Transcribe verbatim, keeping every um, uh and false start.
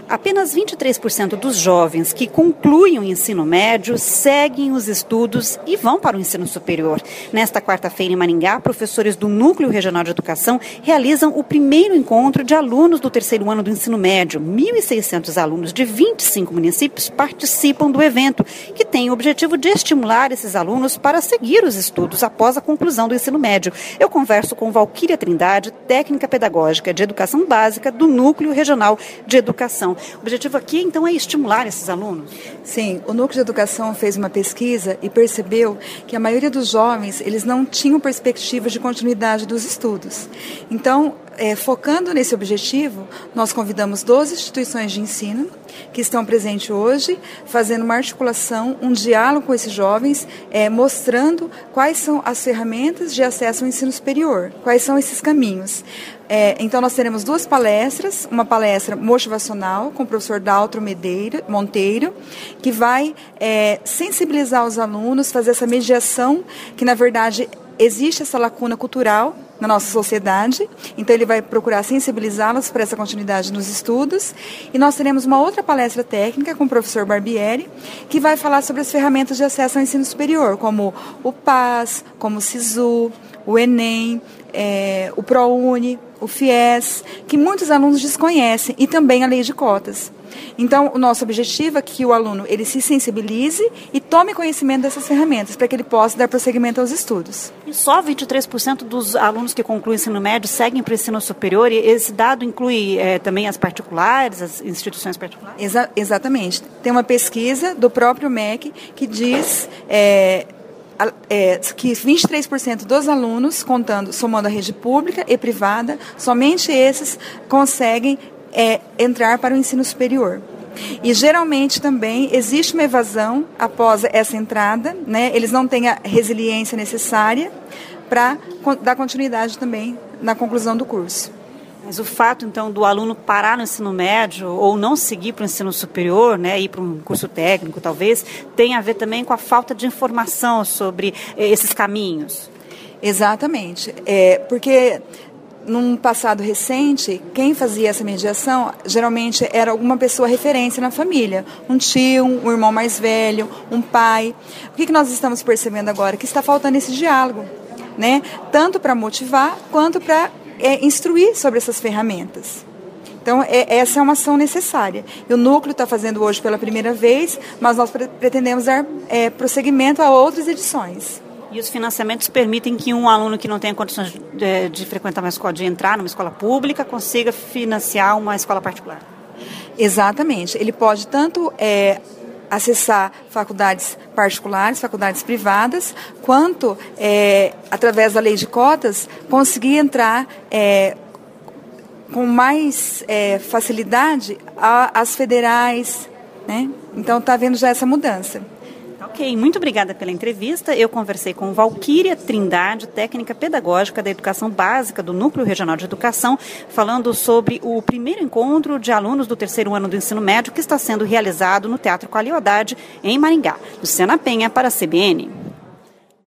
Apenas vinte e três por cento dos jovens que concluem o ensino médio seguem os estudos e vão para o ensino superior. Nesta quarta-feira, em Maringá, professores do Núcleo Regional de Educação realizam o primeiro encontro de alunos do terceiro ano do ensino médio. mil e seiscentos alunos de vinte e cinco municípios participam do evento, que tem o objetivo de estimular esses alunos para seguir os estudos após a conclusão do ensino médio. Eu converso com Valquíria Trindade, técnica pedagógica de educação básica do Núcleo Regional de Educação. O objetivo aqui, então, é estimular esses alunos? Sim, o Núcleo de Educação fez uma pesquisa e percebeu que a maioria dos jovens, eles não tinham perspectiva de continuidade dos estudos. Então, é, focando nesse objetivo, nós convidamos doze instituições de ensino que estão presentes hoje, fazendo uma articulação, um diálogo com esses jovens, é, mostrando quais são as ferramentas de acesso ao ensino superior, quais são esses caminhos. É, então, nós teremos duas palestras, uma palestra motivacional com o professor Daltro Medeira, Monteiro, que vai é, sensibilizar os alunos, fazer essa mediação, que na verdade existe essa lacuna cultural na nossa sociedade, então ele vai procurar sensibilizá-los para essa continuidade nos estudos. E nós teremos uma outra palestra técnica com o professor Barbieri, que vai falar sobre as ferramentas de acesso ao ensino superior, como o PAS, como o SISU, o Enem, é, o ProUni, o FIES, que muitos alunos desconhecem, e também a lei de cotas. Então, o nosso objetivo é que o aluno ele se sensibilize e tome conhecimento dessas ferramentas, para que ele possa dar prosseguimento aos estudos. E só vinte e três por cento dos alunos que concluem o ensino médio seguem para o ensino superior, e esse dado inclui é, também as particulares, as instituições particulares? Exa- exatamente. Tem uma pesquisa do próprio M E C que diz... É, É, que vinte e três por cento dos alunos, contando, somando a rede pública e privada, somente esses conseguem é, entrar para o ensino superior. E geralmente também existe uma evasão após essa entrada, né? Eles não têm a resiliência necessária para dar continuidade também na conclusão do curso. Mas o fato, então, do aluno parar no ensino médio ou não seguir para o ensino superior, né, ir para um curso técnico, talvez, tem a ver também com a falta de informação sobre eh, esses caminhos? Exatamente. É, porque, num passado recente, quem fazia essa mediação, geralmente era alguma pessoa referência na família. Um tio, um irmão mais velho, um pai. O que, que nós estamos percebendo agora? Que está faltando esse diálogo, né? Tanto para motivar, quanto para... É instruir sobre essas ferramentas. Então, é, essa é uma ação necessária. E o Núcleo está fazendo hoje pela primeira vez, mas nós pre- pretendemos dar é, prosseguimento a outras edições. E os financiamentos permitem que um aluno que não tenha condições de, de frequentar uma escola, de entrar numa escola pública, consiga financiar uma escola particular? Exatamente. Ele pode tanto... É, acessar faculdades particulares, faculdades privadas, quanto, é, através da lei de cotas, conseguir entrar é, com mais é, facilidade às federais, né? Então, está havendo já essa mudança. Ok, muito obrigada pela entrevista. Eu conversei com Valquíria Trindade, técnica pedagógica da educação básica do Núcleo Regional de Educação, falando sobre o primeiro encontro de alunos do terceiro ano do ensino médio que está sendo realizado no Teatro Qualidade, em Maringá. Luciana Penha, para a C B N.